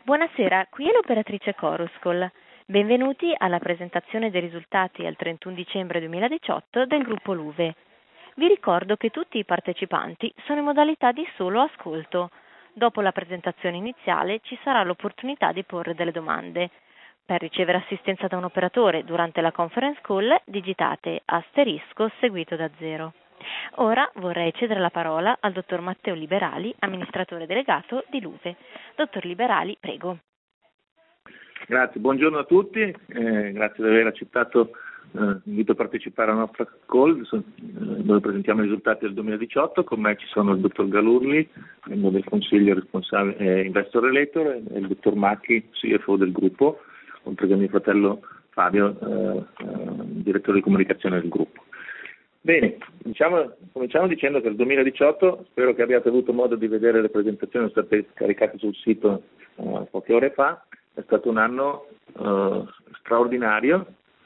Buonasera, qui è l'operatrice Coruscol. Benvenuti alla presentazione dei risultati al 31 dicembre 2018 del gruppo Luve. Vi ricordo che tutti i partecipanti sono in modalità di solo ascolto. Dopo la presentazione iniziale ci sarà l'opportunità di porre delle domande. Per ricevere assistenza da un operatore durante la conference call digitate asterisco seguito da 0. Ora vorrei cedere la parola al dottor Matteo Liberali, amministratore delegato di Luve. Dottor Liberali, prego. Grazie, buongiorno a tutti, grazie di aver accettato l'invito a partecipare alla nostra call dove presentiamo i risultati del 2018. Con me ci sono il dottor Galurli, membro del consiglio responsabile Investor Relator, e il dottor Macchi, CFO del gruppo, oltre che mio fratello Fabio, direttore di comunicazione del gruppo. Bene, cominciamo dicendo che il 2018, spero che abbiate avuto modo di vedere le presentazioni che sono state caricate sul sito poche ore fa, è stato un anno straordinario,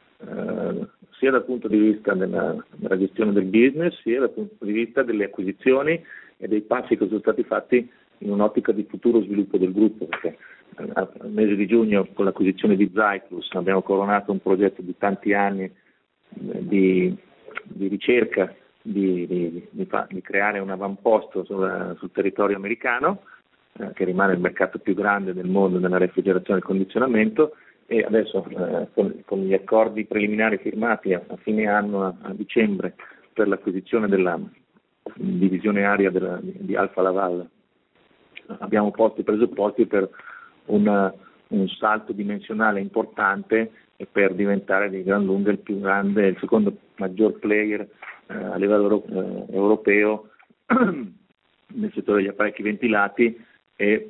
sia dal punto di vista della gestione del business, sia dal punto di vista delle acquisizioni e dei passi che sono stati fatti in un'ottica di futuro sviluppo del gruppo, perché al mese di giugno con l'acquisizione di Zyklus abbiamo coronato un progetto di tanti anni di ricerca di creare un avamposto sul territorio americano, che rimane il mercato più grande del mondo nella refrigerazione e condizionamento, e adesso con gli accordi preliminari firmati a fine anno, a dicembre, per l'acquisizione della divisione aria di Alfa Laval, abbiamo posto i presupposti per un salto dimensionale importante e per diventare di gran lunga il più grande, il secondo maggior player a livello europeo nel settore degli apparecchi ventilati, e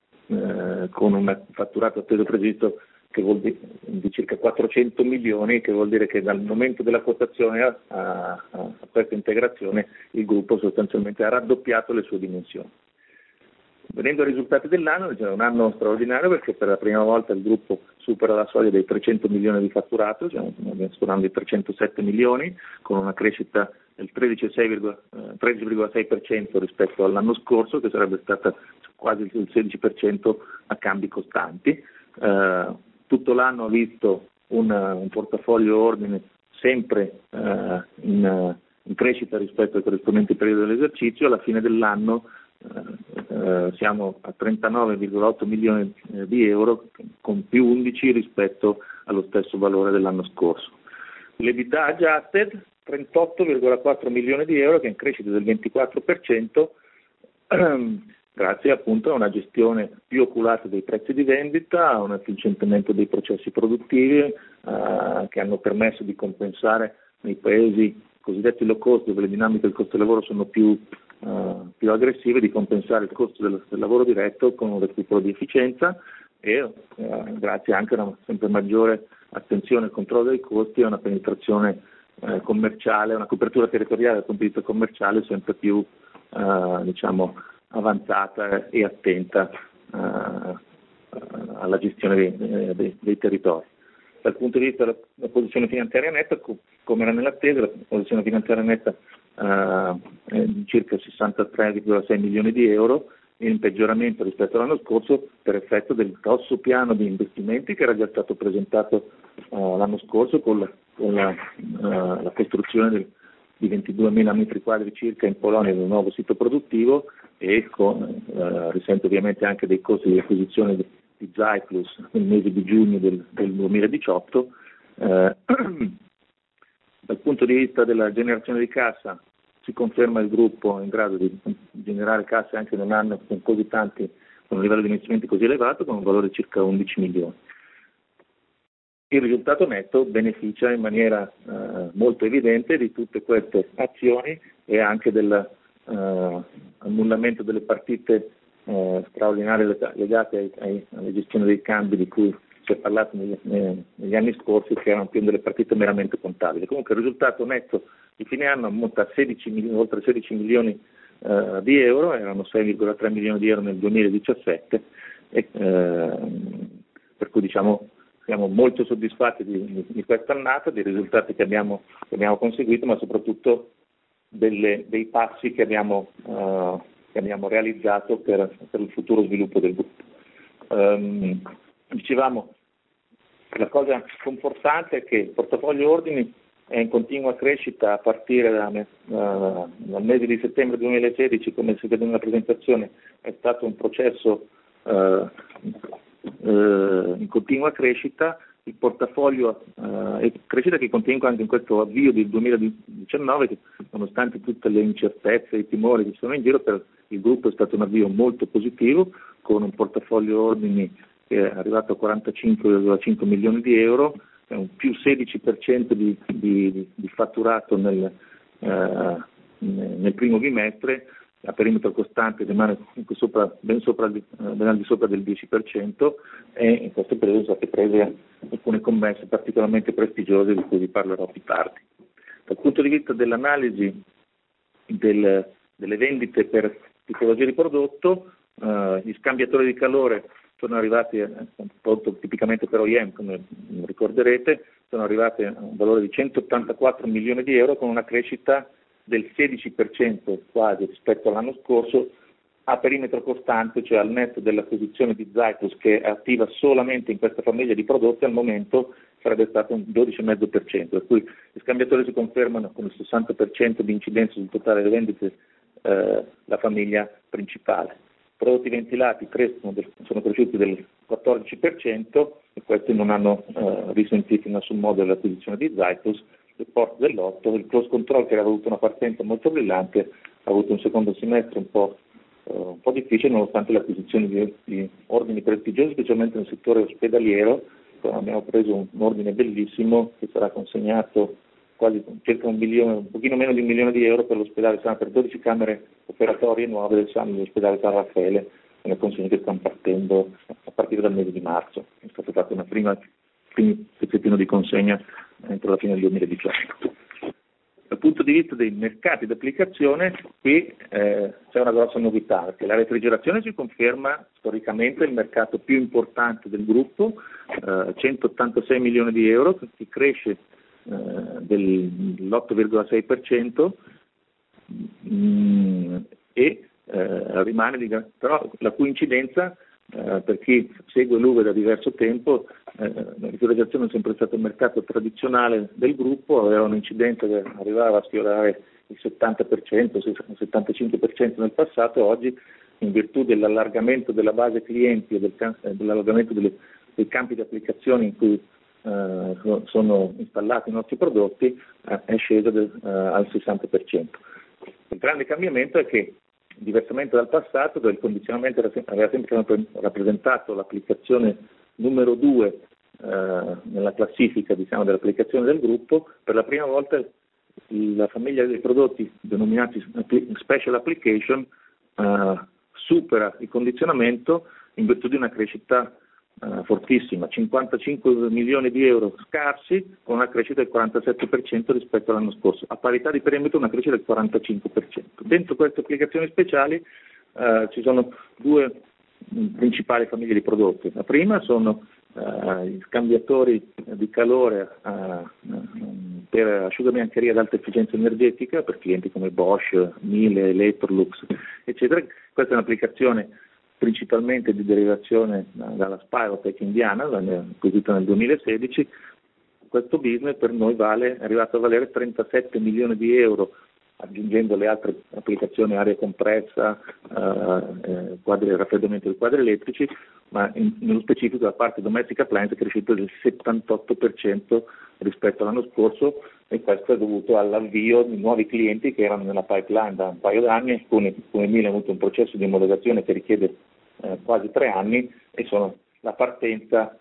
con un fatturato atteso previsto che vuol dire di circa 400 milioni, che vuol dire che dal momento della quotazione a questa integrazione il gruppo sostanzialmente ha raddoppiato le sue dimensioni. Venendo ai risultati dell'anno, è un anno straordinario perché per la prima volta il gruppo supera la soglia dei 300 milioni di fatturato, stiamo parlando di 307 milioni, con una crescita del 13,6% rispetto all'anno scorso, che sarebbe stata quasi il 16% a cambi costanti. Tutto l'anno ha visto un portafoglio ordine sempre in crescita rispetto ai corrispondenti periodi dell'esercizio. Alla fine dell'anno siamo a 39,8 milioni di euro, con più 11 rispetto allo stesso valore dell'anno scorso. L'EBITDA adjusted 38,4 milioni di euro, che è in crescita del 24%, grazie appunto a una gestione più oculata dei prezzi di vendita, a un efficientamento dei processi produttivi che hanno permesso di compensare nei paesi cosiddetti low cost, dove le dinamiche del costo del lavoro sono più aggressive, di compensare il costo del lavoro diretto con un recupero di efficienza e grazie anche a una sempre maggiore attenzione al controllo dei costi e a una penetrazione commerciale, una copertura territoriale dal punto di vista commerciale sempre più avanzata e attenta alla gestione dei territori. Dal punto di vista della posizione finanziaria netta, come era nell'attesa, la posizione finanziaria netta è di circa 63,6 milioni di euro, in peggioramento rispetto all'anno scorso per effetto del grosso piano di investimenti che era già stato presentato l'anno scorso con la costruzione di 22.000 metri quadri circa in Polonia di un nuovo sito produttivo, e risente ovviamente anche dei costi di acquisizione di Zyklus nel mese di giugno del 2018. Dal punto di vista della generazione di cassa, si conferma il gruppo in grado di generare cassa anche in un anno con un livello di investimenti così elevato, con un valore di circa 11 milioni. Il risultato netto beneficia in maniera molto evidente di tutte queste azioni e anche dell'annullamento delle partite straordinarie legate alla gestione dei cambi di cui si è parlato negli anni scorsi, che erano più delle partite meramente contabili. Comunque il risultato netto di fine anno ammonta a oltre 16 milioni di euro, erano 6,3 milioni di euro nel 2017, per cui siamo molto soddisfatti di questa annata, dei risultati che abbiamo conseguito, ma soprattutto dei passi che abbiamo realizzato per il futuro sviluppo del gruppo. Dicevamo, la cosa confortante è che il portafoglio ordini è in continua crescita a partire dal mese di settembre 2016, come si vede nella presentazione. È stato un processo in continua crescita. Il portafoglio è crescita che continua anche in questo avvio del 2019, che nonostante tutte le incertezze e i timori che sono in giro, per il gruppo è stato un avvio molto positivo, con un portafoglio ordini che è arrivato a 45,5 milioni di euro, è un più 16% di fatturato nel primo bimestre. A perimetro costante rimane ben al di sopra del 10%, e in questo periodo sono state prese alcune commesse particolarmente prestigiose di cui vi parlerò più tardi. Dal punto di vista dell'analisi delle vendite per tipologia di prodotto, gli scambiatori di calore sono arrivati, tipicamente per OEM, come ricorderete, sono arrivati a un valore di 184 milioni di euro, con una crescita del 16% quasi rispetto all'anno scorso, a perimetro costante, cioè al netto dell'acquisizione di Zytus, che è attiva solamente in questa famiglia di prodotti. Al momento sarebbe stato un 12,5%, per cui gli scambiatori si confermano con il 60% di incidenza sul totale delle vendite, la famiglia principale. I prodotti ventilati sono cresciuti del 14%, e questi non hanno risentito in nessun modo dell'acquisizione di Zytus. Il port dell'8, il close control, che aveva avuto una partenza molto brillante, ha avuto un secondo semestre un po' difficile, nonostante l'acquisizione di ordini prestigiosi, specialmente nel settore ospedaliero. Abbiamo preso un ordine bellissimo che sarà consegnato circa un pochino meno di 1 milione di euro per l'ospedale per 12 camere operatorie nuove del SAM dell'ospedale San Raffaele, e le consegne che stanno partendo a partire dal mese di marzo. È stato fatto un primo pezzettino di consegna entro la fine del 2018. Dal punto di vista dei mercati di applicazione, qui c'è una grossa novità, perché la refrigerazione si conferma storicamente il mercato più importante del gruppo, 186 milioni di euro, che cresce dell'8,6%, e rimane però la cui incidenza, per chi segue l'UVE da diverso tempo, la refrigerazione è sempre stato il mercato tradizionale del gruppo, aveva un'incidenza che arrivava a sfiorare il 70%, il 75% nel passato. Oggi, in virtù dell'allargamento della base clienti e dell'allargamento dei campi di applicazione in cui sono installati i nostri prodotti, è sceso al 60%. Il grande cambiamento è che, diversamente dal passato, dove il condizionamento aveva sempre rappresentato l'applicazione numero 2 nella classifica, dell'applicazione del gruppo, per la prima volta la famiglia dei prodotti denominati Special Application supera il condizionamento in virtù di una crescita fortissima, 55 milioni di euro scarsi, con una crescita del 47% rispetto all'anno scorso, a parità di perimetro una crescita del 45%. Dentro queste applicazioni speciali ci sono due principali famiglie di prodotti. La prima sono gli scambiatori di calore per asciugabiancheria ad alta efficienza energetica per clienti come Bosch, Miele, Electrolux, eccetera. Questa è un'applicazione principalmente di derivazione dalla Spirotech indiana, acquisita nel 2016. Questo business per noi è arrivato a valere 37 milioni di euro, aggiungendo le altre applicazioni, aria compressa, raffreddamento dei quadri elettrici, ma nello specifico la parte domestic appliance è cresciuta del 78% rispetto all'anno scorso, e questo è dovuto all'avvio di nuovi clienti che erano nella pipeline da un paio d'anni. Come Miele ha avuto un processo di omologazione che richiede quasi 3 anni, e la partenza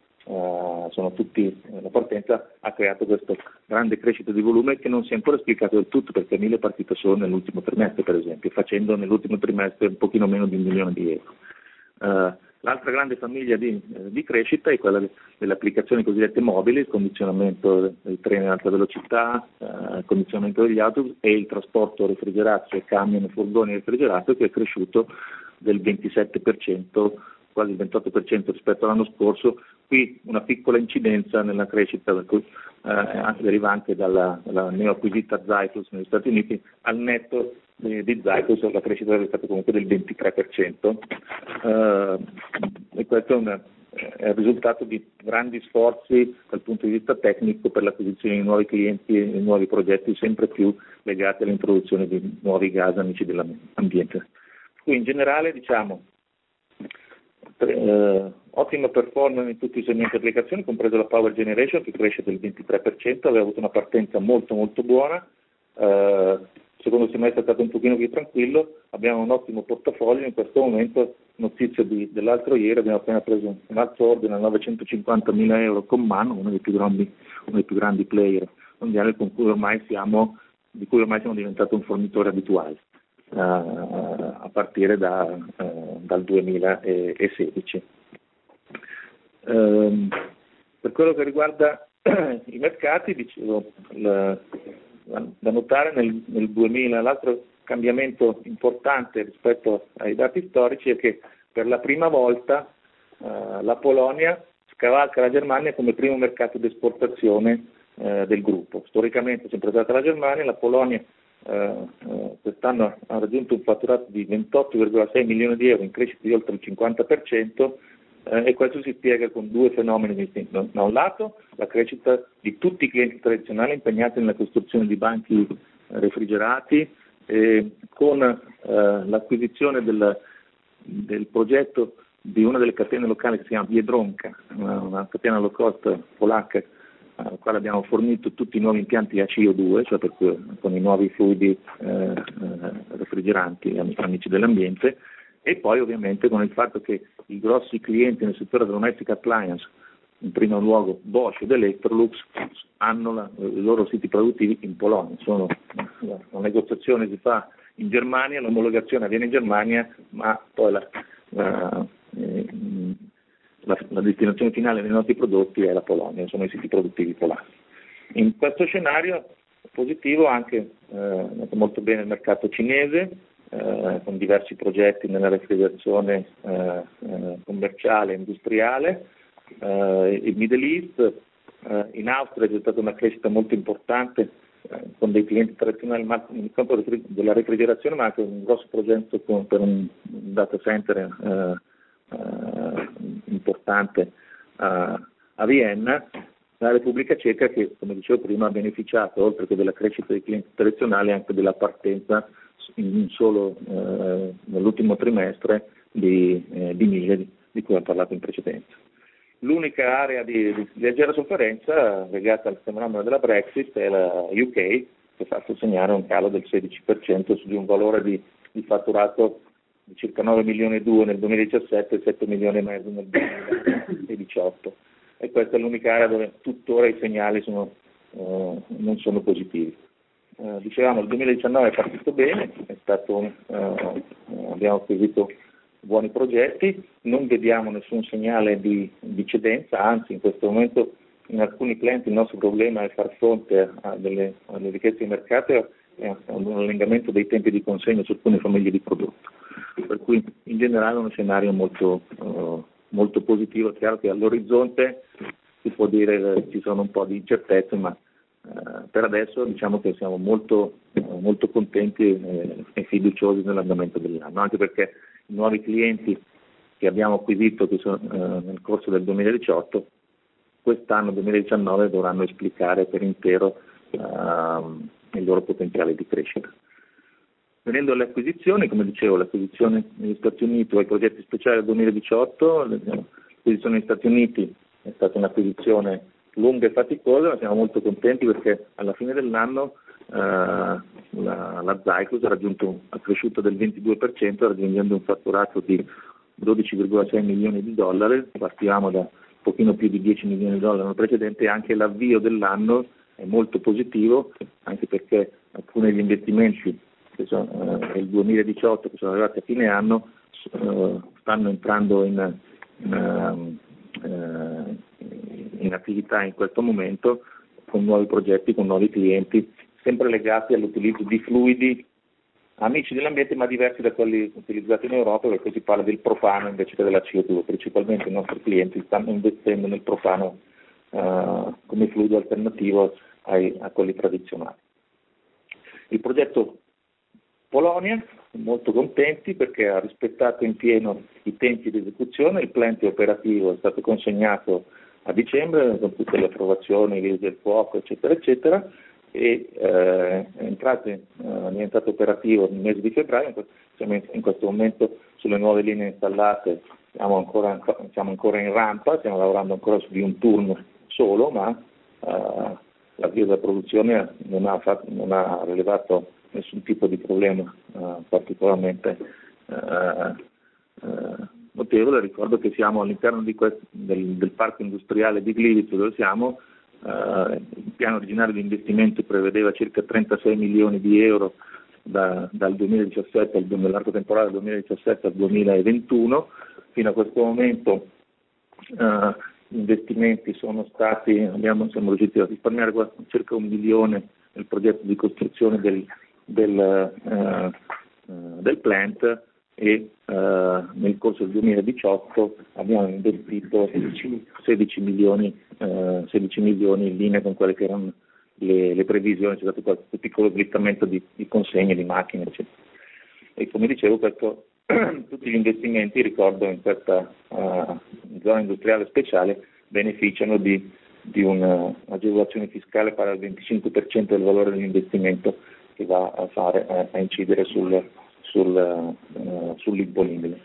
ha creato questa grande crescita di volume che non si è ancora spiegato del tutto, perché Miele è partito solo nell'ultimo trimestre, per esempio, facendo nell'ultimo trimestre un pochino meno di 1 milione di euro. L'altra grande famiglia di crescita è quella delle applicazioni cosiddette mobili, il condizionamento dei treni ad alta velocità, il condizionamento degli autobus e il trasporto refrigerato, cioè camion e furgoni refrigerati, che è cresciuto del 27%, quasi il 28% rispetto all'anno scorso. Qui una piccola incidenza nella crescita derivante dalla neoacquisita Zytus negli Stati Uniti, al netto di Zycus la crescita è stata comunque del 23%, e questo è il risultato di grandi sforzi dal punto di vista tecnico per l'acquisizione di nuovi clienti e di nuovi progetti sempre più legati all'introduzione di nuovi gas amici dell'ambiente. Qui in generale diciamo ottima performance in tutti i segmenti di applicazione, compreso la power generation che cresce del 23%, aveva avuto una partenza molto molto buona. Secondo semestre è stato un pochino più tranquillo, abbiamo un ottimo portafoglio, in questo momento, notizia dell'altro ieri, abbiamo appena preso un altro ordine a 950.000 euro con MAN, uno dei più grandi player mondiali di cui ormai siamo diventati un fornitore abituale, a partire dal 2016. Per quello che riguarda i mercati, dicevo, da notare nel 2000 l'altro cambiamento importante rispetto ai dati storici è che per la prima volta la Polonia scavalca la Germania come primo mercato di esportazione del gruppo. Storicamente è sempre stata la Germania, la Polonia quest'anno ha raggiunto un fatturato di 28,6 milioni di euro in crescita di oltre il 50%, e questo si spiega con due fenomeni distinti. Da un lato la crescita di tutti i clienti tradizionali impegnati nella costruzione di banchi refrigerati, con l'acquisizione del progetto di una delle catene locali che si chiama Biedronka, una catena low cost polacca, al quale abbiamo fornito tutti i nuovi impianti a CO2, cioè con i nuovi fluidi refrigeranti amici dell'ambiente, e poi ovviamente con il fatto che i grossi clienti nel settore domestic appliance, in primo luogo Bosch ed Electrolux, hanno i loro siti produttivi in Polonia. La negoziazione si fa in Germania, l'omologazione avviene in Germania, ma poi la destinazione finale dei nostri prodotti è la Polonia, sono i siti produttivi polacchi. In questo scenario positivo anche molto bene il mercato cinese, con diversi progetti nella refrigerazione commerciale e industriale. Il Middle East, in Austria c'è stata una crescita molto importante con dei clienti tradizionali nel campo della refrigerazione, ma anche un grosso progetto per un data center importante a Vienna. La Repubblica Ceca che, come dicevo prima, ha beneficiato, oltre che della crescita dei clienti tradizionali, anche della partenza solo nell'ultimo trimestre di miglia di cui ho parlato in precedenza. L'unica area di leggera sofferenza legata al fenomeno della Brexit è la UK, che ha fatto segnare un calo del 16% su di un valore di fatturato di circa 9 milioni e 2 nel 2017 e 7 milioni e mezzo nel 2018. E questa è l'unica area dove tuttora i segnali non sono positivi. Dicevamo, il 2019 è partito bene, abbiamo acquisito buoni progetti, non vediamo nessun segnale di cedenza, anzi in questo momento in alcuni clienti il nostro problema è far fronte alle richieste di mercato e a un allungamento dei tempi di consegna su alcune famiglie di prodotto, per cui in generale è uno scenario molto positivo. È chiaro che all'orizzonte si può dire ci sono un po' di incertezze, ma per adesso diciamo che siamo molto contenti e fiduciosi nell'andamento dell'anno, anche perché i nuovi clienti che abbiamo acquisito nel corso del 2018, quest'anno 2019 dovranno esplicare per intero il loro potenziale di crescita. Venendo alle acquisizioni, come dicevo, l'acquisizione negli Stati Uniti o i progetti speciali del 2018, l'acquisizione negli Stati Uniti è stata un'acquisizione lunga e faticosa, ma siamo molto contenti perché alla fine dell'anno la Zycus ha cresciuto del 22%, raggiungendo un fatturato di 12,6 milioni di dollari, partivamo da pochino più di 10 milioni di dollari l'anno precedente, e anche l'avvio dell'anno è molto positivo, anche perché alcuni degli investimenti che sono del 2018 che sono arrivati a fine anno stanno entrando in attività in questo momento, con nuovi progetti, con nuovi clienti, sempre legati all'utilizzo di fluidi amici dell'ambiente ma diversi da quelli utilizzati in Europa, perché si parla del profano invece che della CO2. Principalmente i nostri clienti stanno investendo nel profano come fluido alternativo a quelli tradizionali. Il progetto Polonia, molto contenti perché ha rispettato in pieno i tempi di esecuzione, il plant operativo è stato consegnato a dicembre con tutte le approvazioni, i vigili del fuoco, eccetera, eccetera, e è diventato operativo nel mese di febbraio. Siamo in questo momento sulle nuove linee installate, siamo ancora in rampa, stiamo lavorando ancora su di un turno solo, ma l'avvio della produzione non ha rilevato nessun tipo di problema particolarmente notevole. Ricordo che siamo all'interno del parco industriale di Gliwice, dove siamo. Il piano originario di investimento prevedeva circa 36 milioni di euro dal 2017 nell'arco temporale 2017 al 2021. Fino a questo momento gli investimenti siamo riusciti a risparmiare circa 1 milione nel progetto di costruzione del plant, e nel corso del 2018 abbiamo investito 16 milioni in linea con quelle che erano le previsioni. C'è stato qualche piccolo slittamento di consegne di macchine, eccetera. E come dicevo, tutti gli investimenti, ricordo, in questa zona industriale speciale beneficiano di un'agevolazione fiscale pari al 25% del valore dell'investimento, che va a incidere sull'imponibile.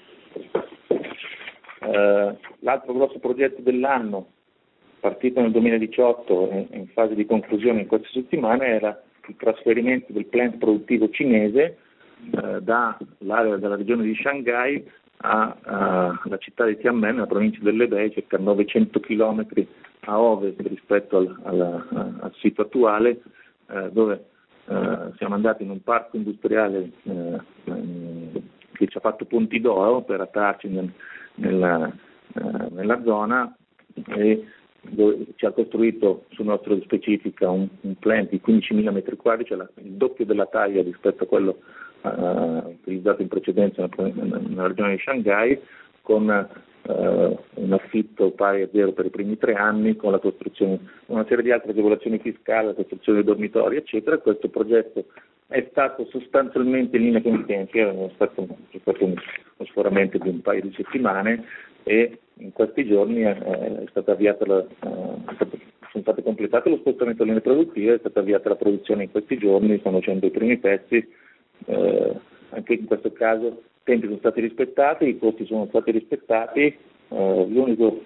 L'altro grosso progetto dell'anno, partito nel 2018 e in fase di conclusione in queste settimane, era il trasferimento del plant produttivo cinese dall'area della regione di Shanghai alla città di Tianmen, nella provincia dell'Hebei, circa 900 km a ovest rispetto al sito attuale, dove siamo andati in un parco industriale che ci ha fatto punti d'oro per attrarci nella zona, e dove ci ha costruito su nostra specifica un plant di 15.000 metri quadri, cioè il doppio della taglia rispetto a quello utilizzato in precedenza nella regione di Shanghai, con un affitto pari a zero per i primi 3 anni, con la costruzione, una serie di altre agevolazioni fiscali, la costruzione dei dormitori, eccetera. Questo progetto è stato sostanzialmente in linea con i tempi, è stato uno sforamento di un paio di settimane, e in questi giorni sono state completate lo spostamento delle linee produttive, è stata avviata la produzione in questi giorni, stanno facendo i primi pezzi. Anche in questo caso i tempi sono stati rispettati, i costi sono stati rispettati, l'unico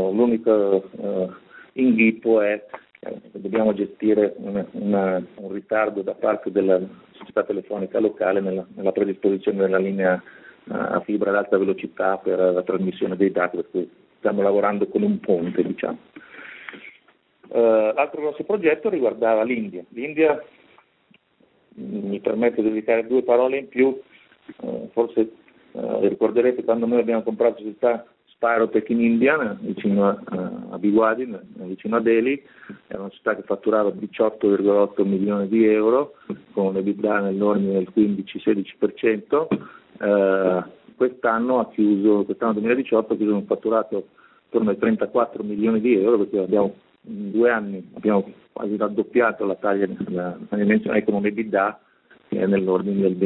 inghippo è che dobbiamo gestire un ritardo da parte della società telefonica locale nella predisposizione della linea a fibra ad alta velocità per la trasmissione dei dati, per cui stiamo lavorando con un ponte, diciamo. L'altro grosso progetto riguardava l'India. L'India, mi permetto di dedicare 2 parole in più. Forse ricorderete quando noi abbiamo comprato la società Spirotech in India, vicino a Bhiwadi, vicino a Delhi. Era una società che fatturava 18,8 milioni di euro, con un EBITDA nell'ordine del 15-16%. Quest'anno 2018 ha chiuso un fatturato attorno ai 34 milioni di euro, perché in 2 anni abbiamo quasi raddoppiato la taglia dimensionale, con un EBITDA che è nell'ordine del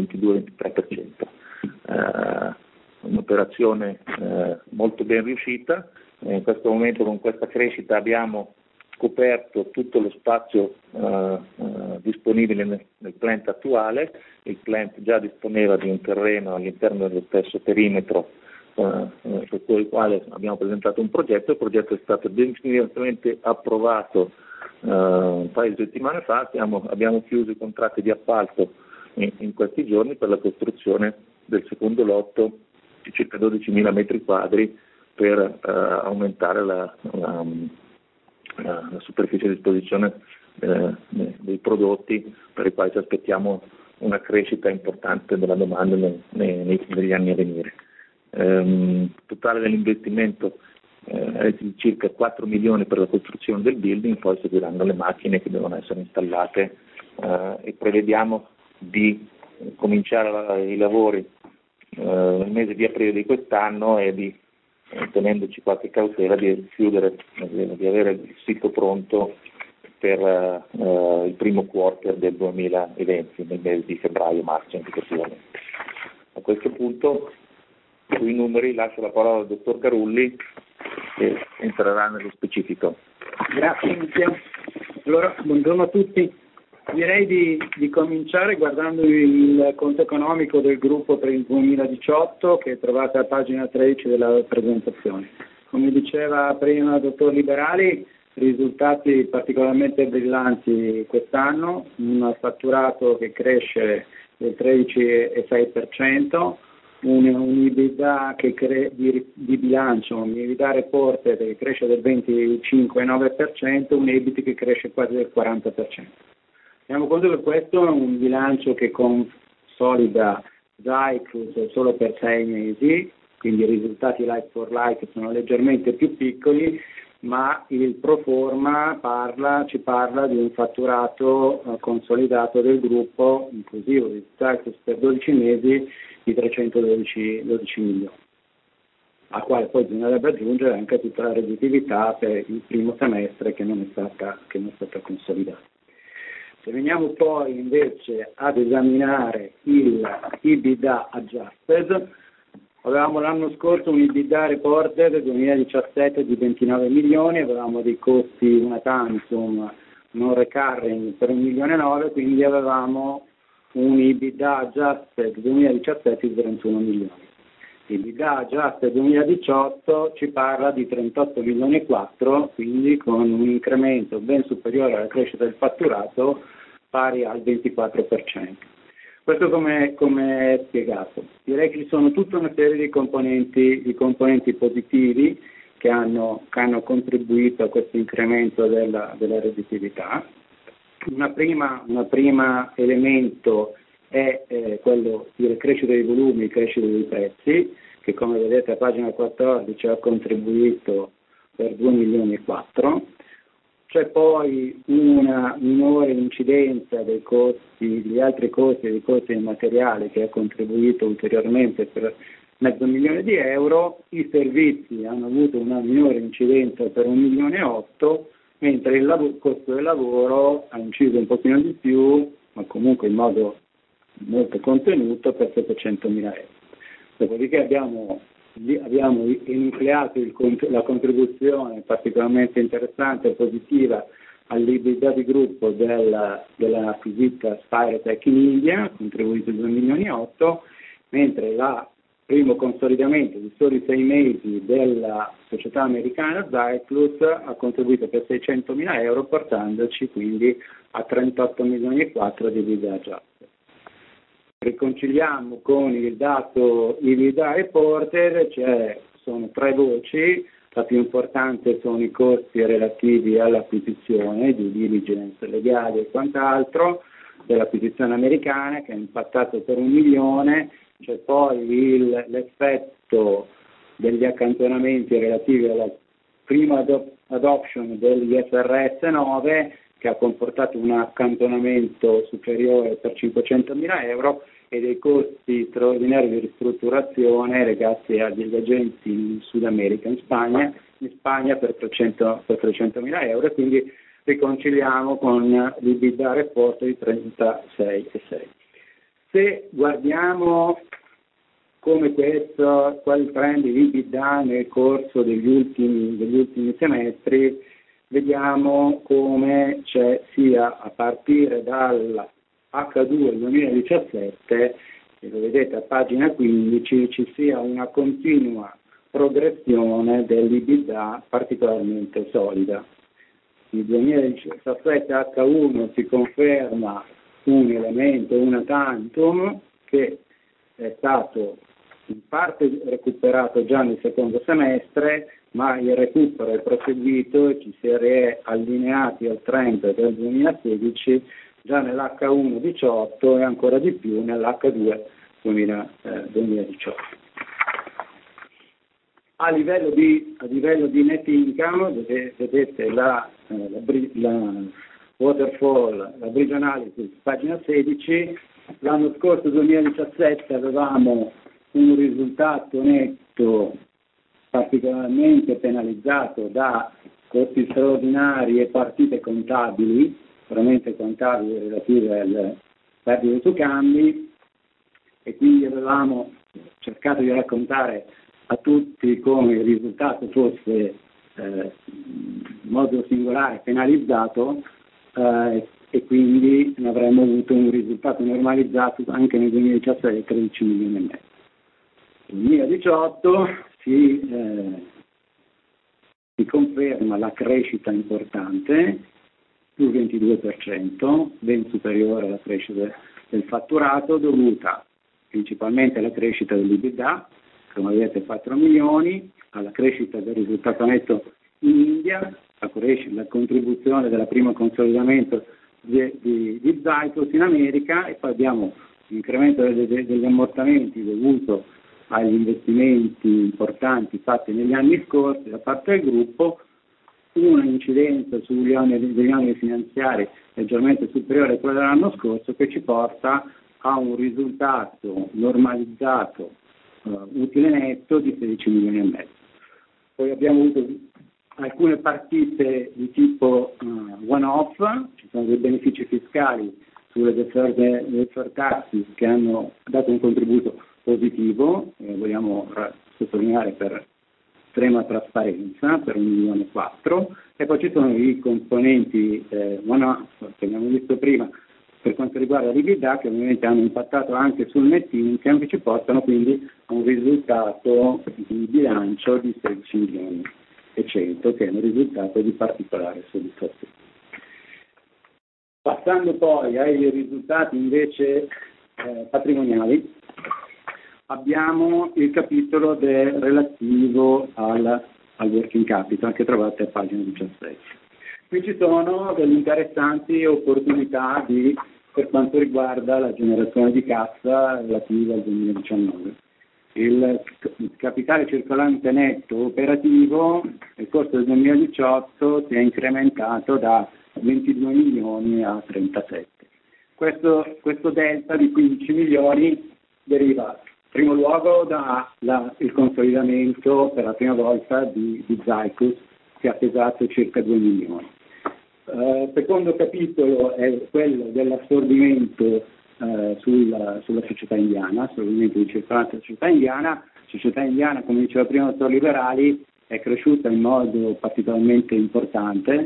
22-23%. Un'operazione molto ben riuscita. In questo momento, con questa crescita, abbiamo coperto tutto lo spazio disponibile nel plant attuale. Il plant già disponeva di un terreno all'interno dello stesso perimetro per il quale abbiamo presentato un progetto. Il progetto è stato definitivamente approvato un paio di settimane fa. Abbiamo chiuso i contratti di appalto in questi giorni per la costruzione del secondo lotto di circa 12.000 metri quadri per aumentare la superficie a disposizione dei prodotti, per i quali ci aspettiamo una crescita importante della domanda negli anni a venire. Totale dell'investimento è di circa 4 milioni per la costruzione del building, poi seguiranno le macchine che devono essere installate, e prevediamo di cominciare i lavori nel mese di aprile di quest'anno, e tenendoci qualche cautela di avere il sito pronto per il primo quarter del 2020, nel mese di febbraio-marzo indicativamente. A questo punto, sui numeri, lascio la parola al dottor Garulli, che entrerà nello specifico. Grazie Lucia. Allora, buongiorno a tutti. Direi di cominciare guardando il conto economico del gruppo per il 2018, che trovate a pagina 13 della presentazione. Come diceva prima il dottor Liberali, risultati particolarmente brillanti quest'anno, un fatturato che cresce del 13,6%, un EBITDA di bilancio, un EBITDA reported che cresce del 25,9%, un EBIT che cresce quasi del 40%. Teniamo conto che questo è un bilancio che consolida Zyclus solo per 6 mesi, quindi i risultati like for like sono leggermente più piccoli, ma il pro forma ci parla di un fatturato consolidato del gruppo, inclusivo di Zyclus per 12 mesi, di 312 milioni, al quale poi bisognerebbe aggiungere anche tutta la redditività per il primo semestre che non è stata consolidata. Se veniamo poi invece ad esaminare il EBITDA adjusted, avevamo l'anno scorso un EBITDA reported del 2017 di 29 milioni, avevamo dei costi una tantum non recurring per 1,9 milioni, quindi avevamo un EBITDA adjusted 2017 di 31 milioni. L'EBITDA adjusted 2018 ci parla di 38 milioni e 4, quindi con un incremento ben superiore alla crescita del fatturato pari al 24%. Questo come è spiegato? Direi che ci sono tutta una serie di componenti positivi che hanno contribuito a questo incremento della redditività. Una prima elemento è quello di crescita dei volumi, crescita dei prezzi, che come vedete a pagina 14 ha contribuito per 2 milioni e 4. C'è poi una minore incidenza dei costi, degli altri costi e dei costi del materiale che ha contribuito ulteriormente per mezzo milione di euro. I servizi hanno avuto una minore incidenza per 1 milione e 8, mentre il costo del lavoro ha inciso un pochino di più, ma comunque in modo molto contenuto, per 700.000 euro. Dopodiché abbiamo enucleato la contribuzione particolarmente interessante e positiva all'EBITDA di gruppo dell'acquisita Spirotech in India, contribuito 2 milioni e 8, mentre il primo consolidamento di soli 6 mesi della società americana Zyclus ha contribuito per 600.000 euro, portandoci quindi a 38 milioni e 4 di EBITDA adjusted. Riconciliamo con il dato EBITDA reported, sono 3 voci, la più importante sono i costi relativi all'acquisizione, due diligence legali e quant'altro, dell'acquisizione americana che ha impattato per 1 milione, c'è poi l'effetto degli accantonamenti relativi alla prima adoption dell'IFRS 9 che ha comportato un accantonamento superiore per 500.000 euro e dei costi straordinari di ristrutturazione legati agli agenti in Sud America, in Spagna per 300.000 euro, e quindi riconciliamo con l'EBITDA report di 36,6. Se guardiamo qual è il trend di EBITDA nel corso degli ultimi semestri, vediamo come c'è sia a partire dal H2 2017, e lo vedete a pagina 15, ci sia una continua progressione dell'EBITDA particolarmente solida. Il 2017 H1 si conferma un elemento, una tantum, che è stato in parte recuperato già nel secondo semestre, ma il recupero è proseguito e ci si è allineati al trend del 2016 già nell'H1 18 e ancora di più nell'H2 2018. A livello di net income, vedete la waterfall, la bridge analysis, pagina 16. L'anno scorso, 2017, avevamo un risultato netto particolarmente penalizzato da costi straordinari e partite contabili, puramente contabili relative alle perdite su cambi, e quindi avevamo cercato di raccontare a tutti come il risultato fosse in modo singolare penalizzato, e quindi avremmo avuto un risultato normalizzato anche nel 2017 13 milioni e mezzo. Nel 2018 si conferma la crescita importante, più 22%, ben superiore alla crescita del fatturato, dovuta principalmente alla crescita dell'EBITDA, come vedete 4 milioni, alla crescita del risultato netto in India, la contribuzione del primo consolidamento di Zyclus in America, e poi abbiamo l'incremento degli ammortamenti dovuto agli investimenti importanti fatti negli anni scorsi da parte del gruppo, una incidenza degli oneri finanziari leggermente superiore a quella dell'anno scorso, che ci porta a un risultato normalizzato utile netto di 16 milioni e mezzo. Poi abbiamo avuto alcune partite di tipo one-off, ci sono dei benefici fiscali sulle deferred taxes che hanno dato un contributo positivo, vogliamo sottolineare per estrema trasparenza, per 1,4 milioni, e poi ci sono i componenti one-off che abbiamo visto prima per quanto riguarda l'EBITDA, che ovviamente hanno impattato anche sul net income, che ci portano quindi a un risultato di bilancio di 16 milioni e 100, che è un risultato di particolare soddisfazione. Passando poi ai risultati invece patrimoniali, abbiamo il capitolo relativo al working capital che trovate a pagina 17. Qui ci sono delle interessanti opportunità per quanto riguarda la generazione di cassa relativa al 2019. Il capitale circolante netto operativo nel corso del 2018 si è incrementato da 22 milioni a 37. Questo delta di 15 milioni deriva in primo luogo dal consolidamento per la prima volta di Zyclus, che ha pesato circa 2 milioni. Secondo capitolo è quello dell'assorbimento sulla società indiana, assorbimento di circolante della società indiana. La società indiana, come diceva prima il dottor Liberali, è cresciuta in modo particolarmente importante,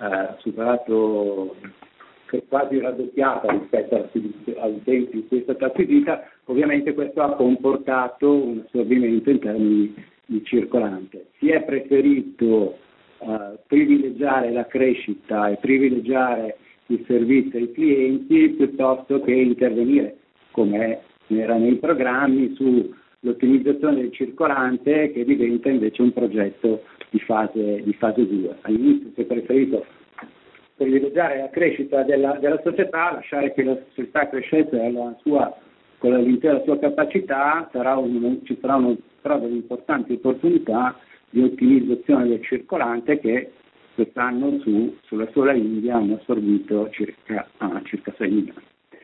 superato, quasi raddoppiata rispetto ai tempi in cui è stata acquisita. Ovviamente questo ha comportato un assorbimento in termini di circolante. Si è preferito privilegiare la crescita e privilegiare il servizio ai clienti piuttosto che intervenire, come era nei programmi, sull'ottimizzazione del circolante, che diventa invece un progetto di fase 2. All'inizio si è preferito privilegiare la crescita della società, lasciare che la società crescesse con l'intera sua capacità, ci saranno però delle importanti opportunità di ottimizzazione del circolante che quest'anno sulla sola India hanno assorbito circa 6 milioni.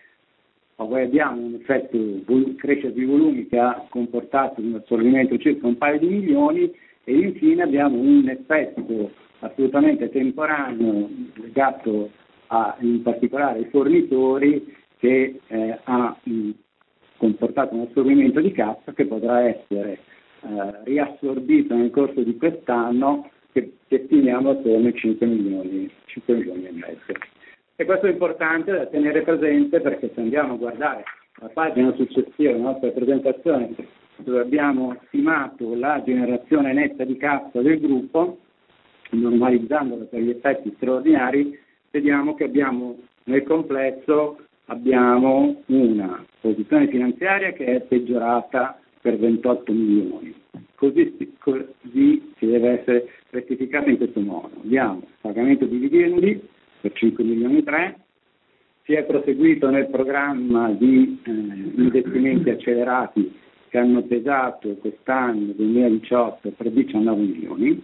Poi abbiamo un effetto crescita di volumi che ha comportato un assorbimento circa un paio di milioni, e infine abbiamo un effetto assolutamente temporaneo legato in particolare ai fornitori, che ha comportato un assorbimento di cassa che potrà essere riassorbito nel corso di quest'anno, che stimiamo attorno ai 5 milioni e mezzo. E questo è importante da tenere presente, perché se andiamo a guardare la pagina successiva della nostra presentazione, dove abbiamo stimato la generazione netta di cassa del gruppo, normalizzandola per gli effetti straordinari, vediamo che nel complesso abbiamo una posizione finanziaria che è peggiorata per 28 milioni. Così si deve essere rettificata in questo modo. Abbiamo pagamento di dividendi per 5 milioni e 3, si è proseguito nel programma di investimenti accelerati che hanno pesato quest'anno 2018 per 19 milioni,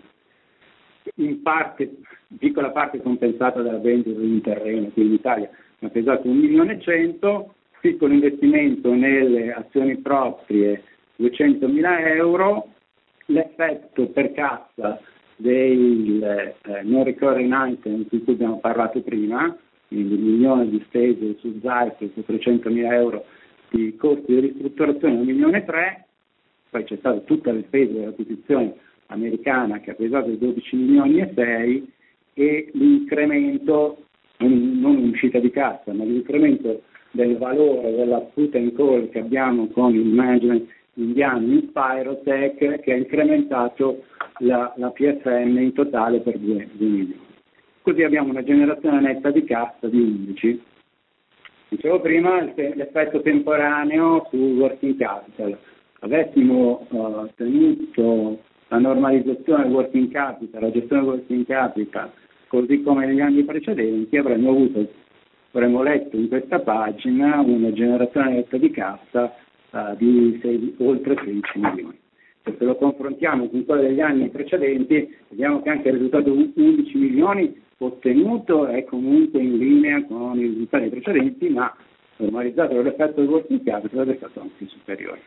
in parte, piccola parte compensata dalla vendita di un terreno qui in Italia, ha pesato 1 milione e 100, piccolo investimento nelle azioni proprie 200.000 euro, l'effetto per cassa del non recurring item di cui abbiamo parlato prima, quindi 1 milione di spese su Zyte, su 300.000 euro di costi di ristrutturazione, 1,3 milioni, poi c'è stata tutta la spesa dell'acquisizione americana che ha pesato 12,6 milioni e l'incremento, non l'uscita di cassa, ma l'incremento del valore della put and call che abbiamo con il management indiano in Spirotech, che ha incrementato la PFM in totale per 2 milioni. Così abbiamo una generazione netta di cassa di 11. Dicevo prima l'effetto temporaneo sul working capital. Avessimo tenuto la normalizzazione del working capital, la gestione del working capital, così come negli anni precedenti, avremmo letto in questa pagina una generazione netta di cassa di oltre 16 milioni. Se lo confrontiamo con quello degli anni precedenti, vediamo che anche il risultato di 11 milioni ottenuto è comunque in linea con i risultati precedenti, ma normalizzato dall'effetto del working capital è stato anche superiore.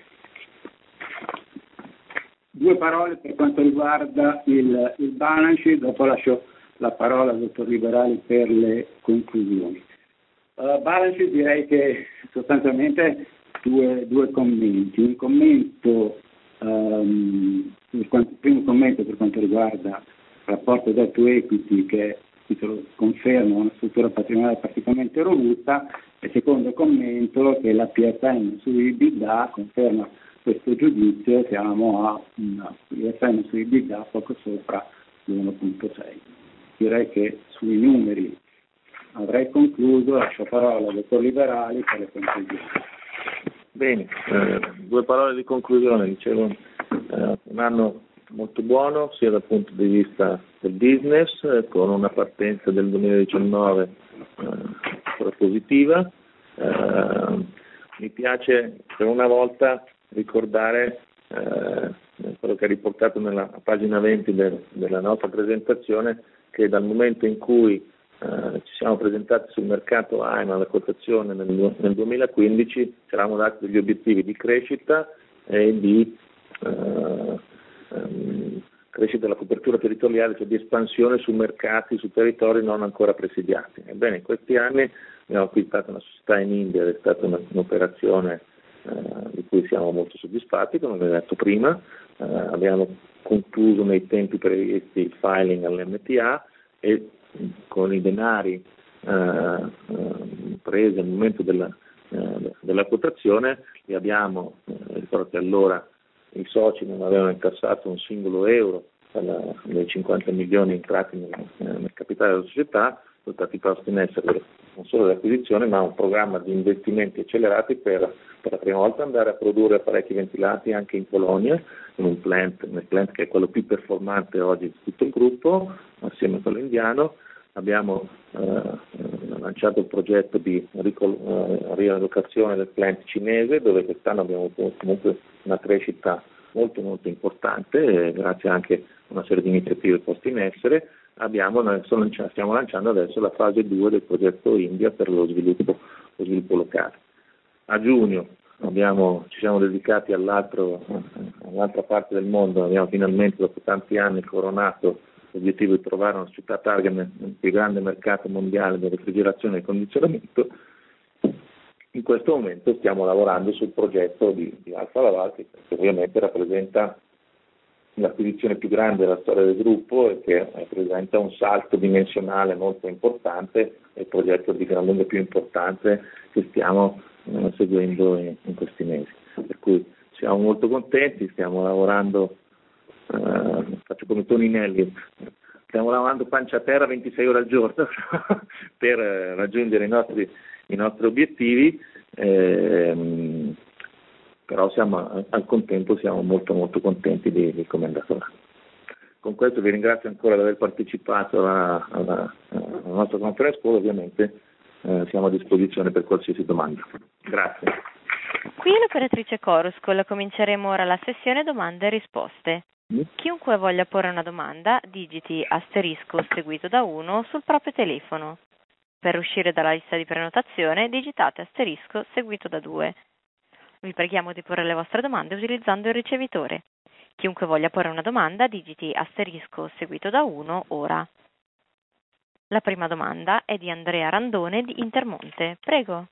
2 parole per quanto riguarda il balance sheet, dopo lascio la parola al dottor Liberali per le conclusioni. Balance sheet, direi che sostanzialmente due commenti. Un commento, il primo commento per quanto riguarda il rapporto debt to equity, che titolo conferma una struttura patrimoniale particolarmente robusta, e il secondo commento che la PFM su EBITDA conferma questo giudizio, siamo a una PFM su EBITDA poco sopra l'1.6. Direi che sui numeri avrei concluso, lascio parola al dottor Liberali per le conclusioni. Bene, 2 parole di conclusione. Dicevo, un anno molto buono sia dal punto di vista del business, con una partenza del 2019 positiva. Mi piace per una volta ricordare quello che è riportato nella pagina 20 della nostra presentazione, che dal momento in cui ci siamo presentati sul mercato AIMA alla quotazione nel 2015 ci eravamo dati degli obiettivi di crescita e di crescita della copertura territoriale, cioè di espansione su mercati, su territori non ancora presidiati. Ebbene, in questi anni abbiamo acquistato una società in India ed è stata un'operazione di cui siamo molto soddisfatti, come vi ho detto prima. Abbiamo concluso nei tempi previsti il filing all'MTA e con i denari presi al momento della quotazione li abbiamo, ricordo che allora i soci non avevano incassato un singolo euro dei 50 milioni entrati nel capitale della società, sono stati posti in essere non solo l'acquisizione ma un programma di investimenti accelerati per la prima volta andare a produrre apparecchi ventilati anche in Polonia, in un plant che è quello più performante oggi di tutto il gruppo, assieme a quello indiano. Abbiamo lanciato il progetto di riallocazione del plant cinese, dove quest'anno abbiamo avuto comunque una crescita molto molto importante, grazie anche a una serie di iniziative poste in essere. Stiamo lanciando adesso la fase 2 del progetto India per lo sviluppo locale. A giugno ci siamo dedicati all'altra parte del mondo, abbiamo finalmente dopo tanti anni coronato l'obiettivo di trovare una società target nel più grande mercato mondiale di refrigerazione e condizionamento. In questo momento stiamo lavorando sul progetto di Alfa Laval, che ovviamente rappresenta l'acquisizione più grande della storia del gruppo e che rappresenta un salto dimensionale molto importante, e il progetto di gran lunga più importante che stiamo seguendo in questi mesi. Per cui siamo molto contenti, stiamo lavorando, faccio come Toninelli, stiamo lavorando pancia a terra 26 ore al giorno per raggiungere i nostri obiettivi, però al contempo siamo molto molto contenti di come è andato là. Con questo vi ringrazio ancora di aver partecipato alla nostra conference call, ovviamente siamo a disposizione per qualsiasi domanda. Grazie. Qui l'operatrice Coruscol, cominceremo ora la sessione domande e risposte. Chiunque voglia porre una domanda, digiti asterisco seguito da 1 sul proprio telefono. Per uscire dalla lista di prenotazione, digitate asterisco seguito da 2. Vi preghiamo di porre le vostre domande utilizzando il ricevitore. Chiunque voglia porre una domanda digiti asterisco seguito da 1 ora. La prima domanda è di Andrea Randone di Intermonte. Prego.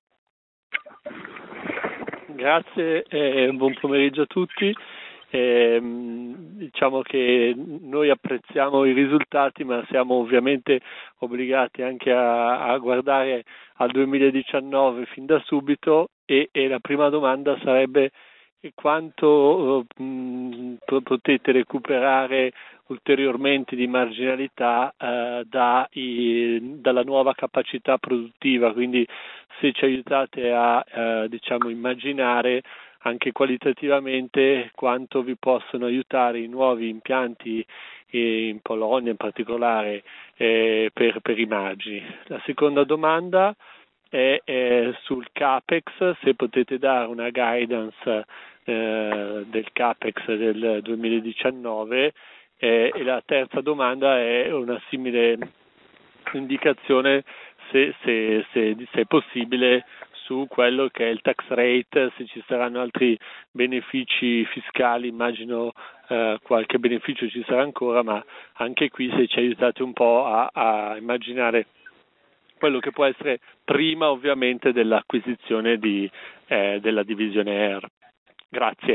Grazie e buon pomeriggio a tutti. Diciamo che noi apprezziamo i risultati, ma siamo ovviamente obbligati anche a guardare al 2019 fin da subito e la prima domanda sarebbe quanto potete recuperare ulteriormente di marginalità dalla nuova capacità produttiva, quindi se ci aiutate a diciamo immaginare anche qualitativamente quanto vi possono aiutare i nuovi impianti in Polonia in particolare per i margini. La seconda domanda è sul CAPEX, se potete dare una guidance del CAPEX del 2019 e la terza domanda è una simile indicazione se è possibile su quello che è il tax rate, se ci saranno altri benefici fiscali, immagino qualche beneficio ci sarà ancora, ma anche qui se ci aiutate un po' a immaginare quello che può essere prima ovviamente dell'acquisizione della divisione Air. Grazie.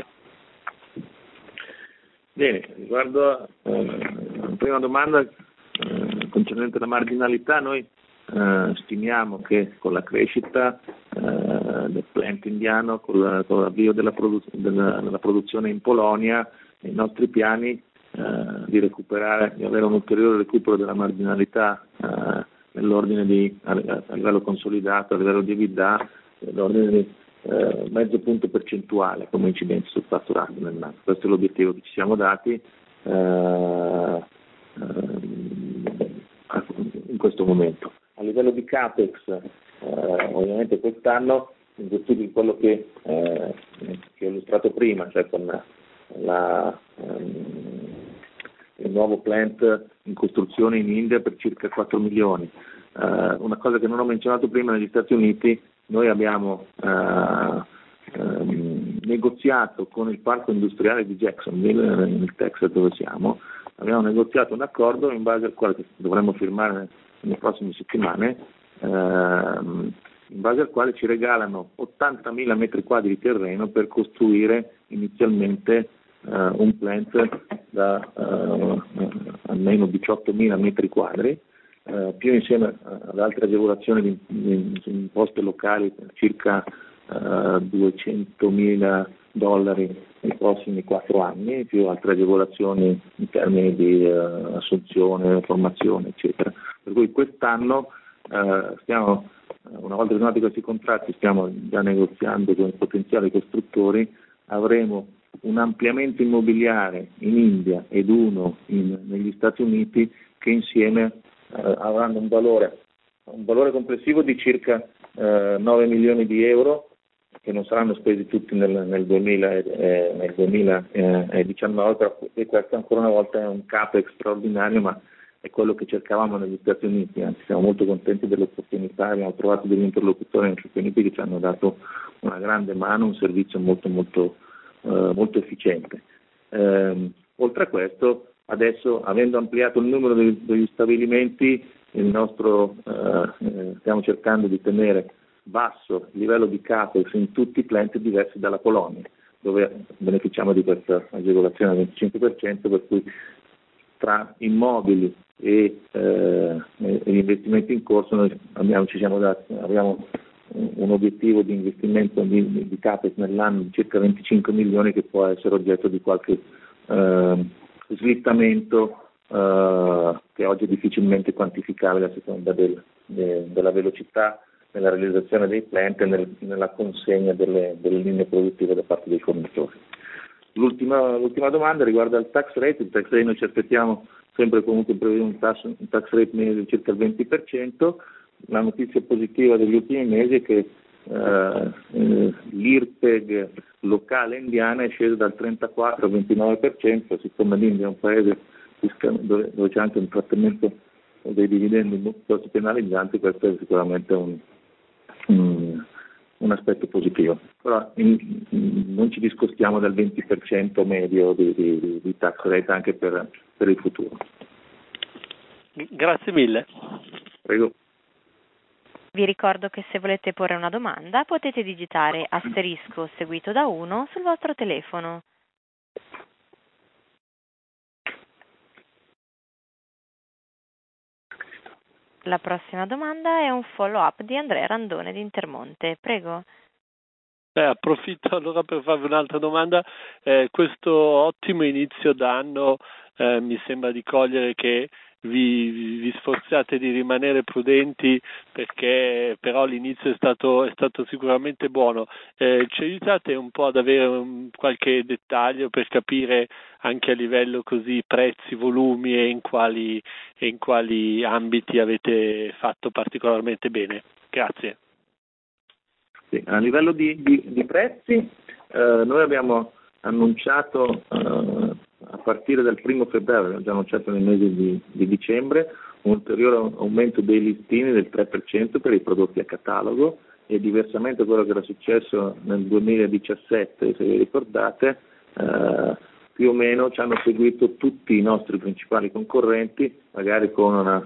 Bene, riguardo la prima domanda concernente la marginalità, noi stimiamo che con la crescita del plant indiano, con l'avvio della produzione in Polonia, i nostri piani di avere un ulteriore recupero della marginalità nell'ordine a livello consolidato, a livello di EBITDA, nell'ordine di mezzo punto percentuale come incidenza sul fatturato nell'anno. Questo è l'obiettivo che ci siamo dati in questo momento. A livello di CAPEX, ovviamente quest'anno, in virtù di quello che ho illustrato prima, cioè con il nuovo plant in costruzione in India per circa 4 milioni. Una cosa che non ho menzionato prima, negli Stati Uniti noi abbiamo negoziato con il parco industriale di Jacksonville, nel Texas dove siamo, abbiamo negoziato un accordo in base al quale dovremmo firmare nelle prossime settimane, in base al quale ci regalano 80.000 metri quadri di terreno per costruire inizialmente un plant da almeno 18.000 metri quadri, più insieme ad altre agevolazioni di imposte locali per circa $200.000 nei prossimi 4 anni, più altre agevolazioni in termini di assunzione, formazione, eccetera. Per cui quest'anno stiamo, una volta firmati questi contratti, stiamo già negoziando con i potenziali costruttori, avremo un ampliamento immobiliare in India ed uno negli Stati Uniti che insieme avranno un valore complessivo di circa 9 milioni di euro, che non saranno spesi tutti nel 2019, però e questo ancora una volta è un CAPEX straordinario, ma è quello che cercavamo negli Stati Uniti, anzi siamo molto contenti dell'opportunità, abbiamo trovato degli interlocutori negli Stati Uniti che ci hanno dato una grande mano, un servizio molto efficiente. Oltre a questo, adesso avendo ampliato il numero degli stabilimenti, stiamo cercando di tenere basso il livello di CAPEX in tutti i plant diversi dalla Polonia, dove beneficiamo di questa agevolazione al 25%, per cui tra immobili e gli investimenti in corso noi abbiamo un obiettivo di investimento di CAPEX nell'anno di circa 25 milioni che può essere oggetto di qualche slittamento che oggi è difficilmente quantificabile a seconda della velocità nella realizzazione dei plant e nella consegna delle linee produttive da parte dei fornitori. L'ultima domanda riguarda il tax rate. Il tax rate noi ci aspettiamo sempre comunque un tax rate medio di circa il 20%. La notizia positiva degli ultimi mesi è che l'IRPEG locale indiana è scesa dal 34 al 29%, siccome l'India è un paese dove c'è anche un trattamento dei dividendi molto penalizzanti, questo è sicuramente un aspetto positivo. Però non ci discostiamo dal 20% medio di tax rate anche per il futuro. Grazie mille. Prego. Vi ricordo che se volete porre una domanda potete digitare asterisco seguito da 1 sul vostro telefono. La prossima domanda è un follow-up di Andrea Randone di Intermonte. Prego. Approfitto allora per farvi un'altra domanda. Questo ottimo inizio d'anno mi sembra di cogliere che vi sforziate di rimanere prudenti, perché però l'inizio è stato sicuramente buono. Ci aiutate un po' ad avere qualche dettaglio per capire anche a livello così prezzi, volumi e in quali ambiti avete fatto particolarmente bene? Grazie. Sì, a livello di prezzi, noi abbiamo annunciato a partire dal 1 febbraio, abbiamo già annunciato nel mese di dicembre, un ulteriore aumento dei listini del 3% per i prodotti a catalogo, e diversamente da quello che era successo nel 2017, se vi ricordate, più o meno ci hanno seguito tutti i nostri principali concorrenti, magari con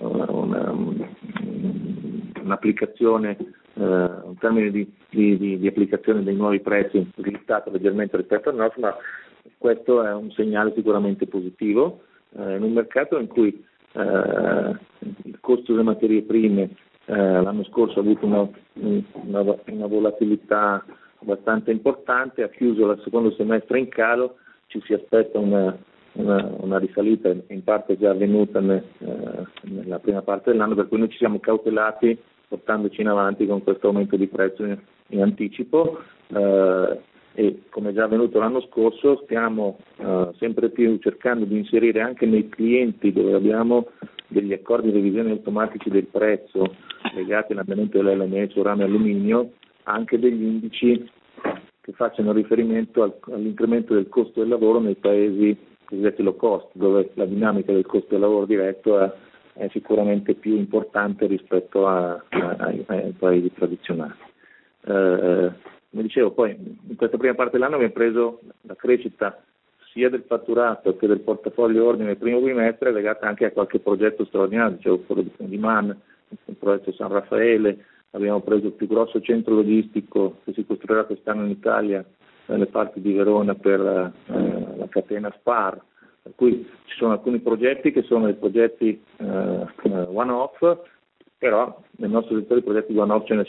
un'applicazione, un termine di applicazione dei nuovi prezzi slittato leggermente rispetto al nostro, ma questo è un segnale sicuramente positivo in un mercato in cui il costo delle materie prime l'anno scorso ha avuto una volatilità abbastanza importante, ha chiuso il secondo semestre in calo, ci si aspetta una risalita in parte già avvenuta nella prima parte dell'anno, per cui noi ci siamo cautelati portandoci in avanti con questo aumento di prezzo in anticipo, e come già avvenuto l'anno scorso stiamo sempre più cercando di inserire anche nei clienti dove abbiamo degli accordi di revisione automatici del prezzo legati all'andamento dell'LME, rame e alluminio, anche degli indici che facciano riferimento all'incremento del costo del lavoro nei paesi cosiddetti low cost, dove la dinamica del costo del lavoro diretto è sicuramente più importante rispetto ai paesi tradizionali. Come dicevo, poi in questa prima parte dell'anno abbiamo preso la crescita sia del fatturato che del portafoglio ordine nel primo trimestre legata anche a qualche progetto straordinario, dicevo quello di Man, il progetto San Raffaele, abbiamo preso il più grosso centro logistico che si costruirà quest'anno in Italia nelle parti di Verona per la catena Spar, per cui ci sono alcuni progetti che sono dei progetti one-off, però nel nostro settore i progetti one-off ce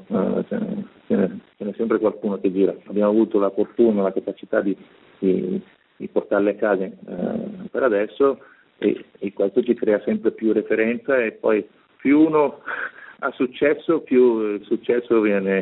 n'è sempre qualcuno che gira. Abbiamo avuto la fortuna, la capacità di portarli a casa per adesso, e questo ci crea sempre più referenza, e poi più uno ha successo, più il successo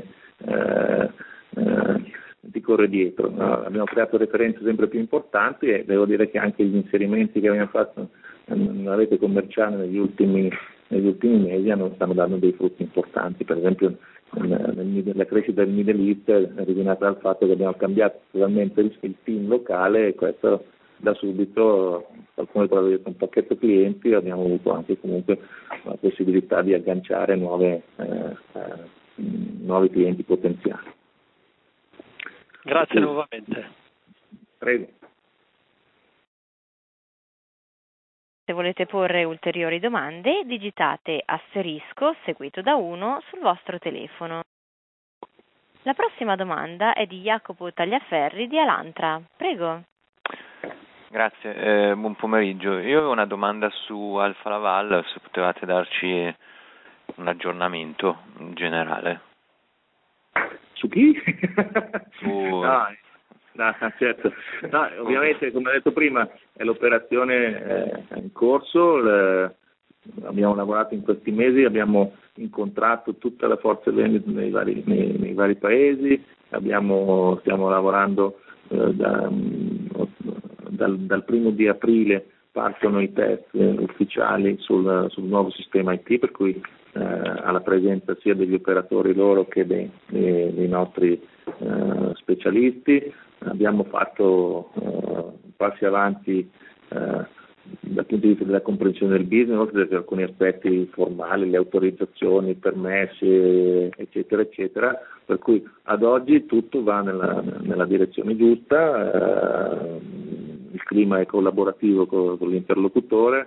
ti corre dietro. Abbiamo creato referenze sempre più importanti, e devo dire che anche gli inserimenti che abbiamo fatto nella rete commerciale negli ultimi mesi stanno dando dei frutti importanti. Per esempio la crescita del Middle East è originata dal fatto che abbiamo cambiato totalmente il team locale, e questo da subito, qualcuno ha detto un pacchetto clienti, abbiamo avuto anche comunque la possibilità di agganciare nuovi clienti potenziali. Grazie nuovamente. Prego. Se volete porre ulteriori domande, digitate asterisco seguito da 1 sul vostro telefono. La prossima domanda è di Jacopo Tagliaferri di Alantra. Prego. Grazie, buon pomeriggio. Io avevo una domanda su Alfa Laval, se potevate darci un aggiornamento in generale. Su chi? Certo. No, ovviamente, come ho detto prima, l'operazione è in corso, abbiamo lavorato in questi mesi, abbiamo incontrato tutta la forza vendita nei vari paesi, stiamo lavorando dal 1 di aprile partono i test ufficiali sul nuovo sistema IT, per cui alla presenza sia degli operatori loro che dei nostri specialisti. Abbiamo fatto passi avanti dal punto di vista della comprensione del business, oltre che alcuni aspetti formali, le autorizzazioni, i permessi, eccetera, eccetera, per cui ad oggi tutto va nella direzione giusta, il clima è collaborativo con l'interlocutore,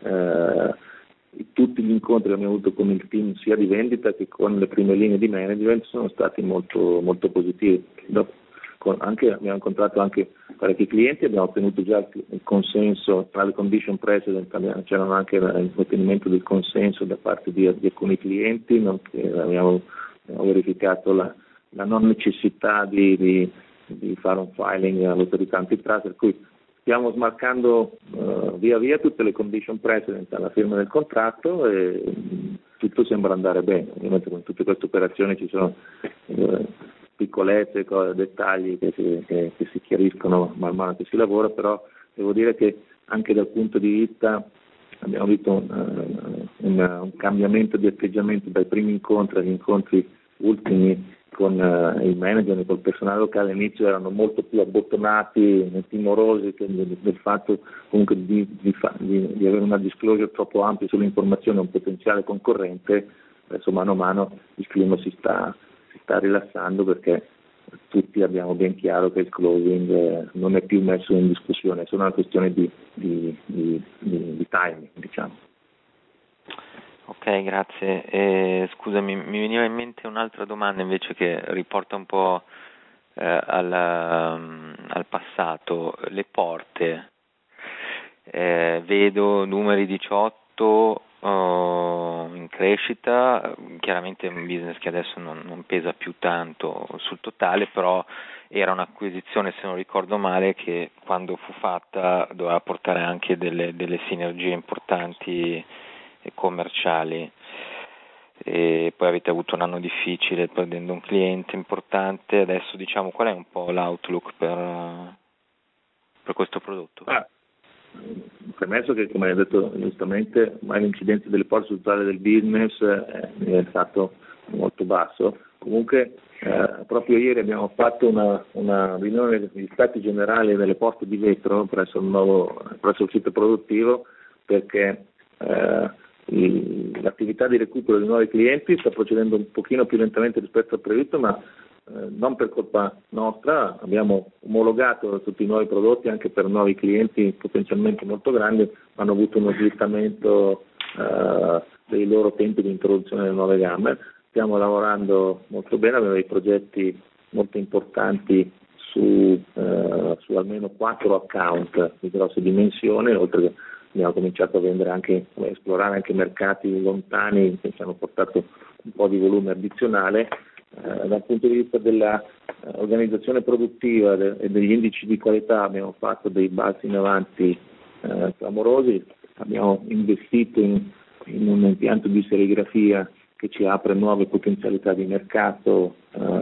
tutti gli incontri che abbiamo avuto con il team sia di vendita che con le prime linee di management sono stati molto, molto positivi. Abbiamo incontrato anche parecchi clienti, abbiamo ottenuto già il consenso tra le condition precedent, c'era anche il ottenimento del consenso da parte di alcuni clienti, abbiamo verificato la non necessità di fare un filing all'autorità antitrust, per cui stiamo smarcando via via tutte le condition precedent alla firma del contratto e tutto sembra andare bene. Ovviamente con tutte queste operazioni ci sono piccolezze, dettagli che si chiariscono man mano che si lavora, però devo dire che anche dal punto di vista abbiamo visto un cambiamento di atteggiamento dai primi incontri agli incontri ultimi con il manager e col personale locale. All'inizio erano molto più abbottonati, timorosi del fatto comunque di avere una disclosure troppo ampia sull'informazione a un potenziale concorrente. Adesso mano a mano il clima si sta rilassando perché tutti abbiamo ben chiaro che il closing non è più messo in discussione, è solo una questione di timing, diciamo. Ok, grazie. Scusami, mi veniva in mente un'altra domanda invece che riporta un po' al passato. Le porte, vedo numeri 18 in crescita, chiaramente è un business che adesso non pesa più tanto sul totale, però era un'acquisizione, se non ricordo male, che quando fu fatta doveva portare anche delle sinergie importanti e commerciali, e poi avete avuto un anno difficile perdendo un cliente importante. Adesso diciamo qual è un po' l'outlook per questo prodotto? Premesso che, come hai detto giustamente, ormai l'incidenza delle porte sul totale del business è stato molto basso. Comunque proprio ieri abbiamo fatto una riunione degli stati generali delle porte di vetro presso il sito produttivo, perché l'attività di recupero di nuovi clienti sta procedendo un pochino più lentamente rispetto al previsto, ma non per colpa nostra. Abbiamo omologato tutti i nuovi prodotti anche per nuovi clienti potenzialmente molto grandi, hanno avuto uno slittamento dei loro tempi di introduzione delle nuove gamme. Stiamo lavorando molto bene, abbiamo dei progetti molto importanti su almeno 4 account di grosse dimensioni, oltre che abbiamo cominciato a vendere esplorare anche mercati lontani che ci hanno portato un po' di volume addizionale. Dal punto di vista dell'organizzazione produttiva e degli indici di qualità abbiamo fatto dei balzi in avanti clamorosi, abbiamo investito in un impianto di serigrafia che ci apre nuove potenzialità di mercato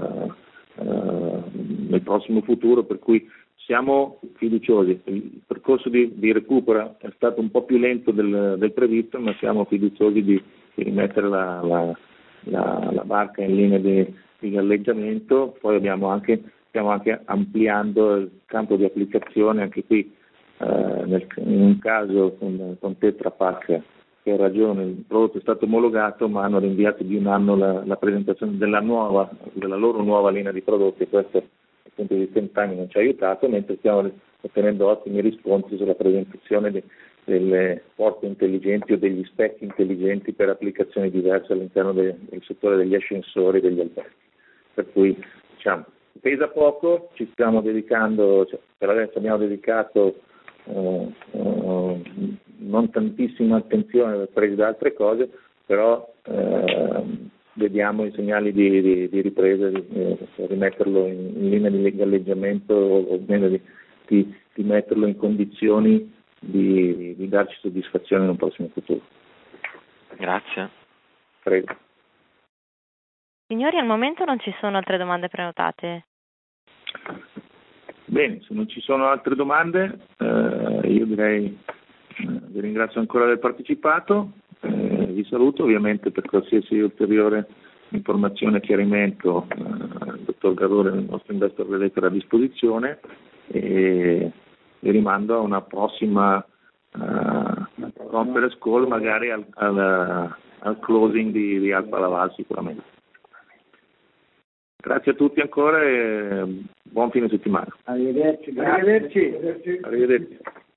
nel prossimo futuro, per cui siamo fiduciosi. Il percorso di recupero è stato un po' più lento del previsto, ma siamo fiduciosi di rimettere la barca in linea di galleggiamento. Poi stiamo anche ampliando il campo di applicazione, anche qui in un caso con Tetra Pak, per ragione il prodotto è stato omologato, ma hanno rinviato di un anno la presentazione della loro nuova linea di prodotti, e questo dal punto di vista in timing non ci ha aiutato, mentre stiamo ottenendo ottimi riscontri sulla presentazione delle porte intelligenti o degli specchi intelligenti per applicazioni diverse all'interno del settore degli ascensori e degli alberghi. Per cui diciamo, pesa poco, ci stiamo dedicando, per adesso abbiamo dedicato non tantissima attenzione presi da altre cose, però vediamo i segnali di ripresa, per rimetterlo in linea di galleggiamento, o meno di metterlo in condizioni di darci soddisfazione in un prossimo futuro. Grazie. Prego. Signori, al momento non ci sono altre domande prenotate. Bene, se non ci sono altre domande, io direi vi ringrazio ancora di aver partecipato, vi saluto. Ovviamente per qualsiasi ulteriore informazione e chiarimento il dottor Garore, il nostro investor relator, a disposizione, e vi rimando a una prossima conference call, magari al closing di Alfa Laval sicuramente. Grazie a tutti ancora e buon fine settimana. Arrivederci. Arrivederci.